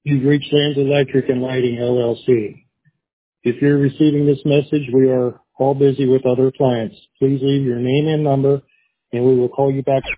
You've reached Lands Electric and Lighting, LLC. If you're receiving this message, we are all busy with other clients. Please leave your name and number, and we will call you back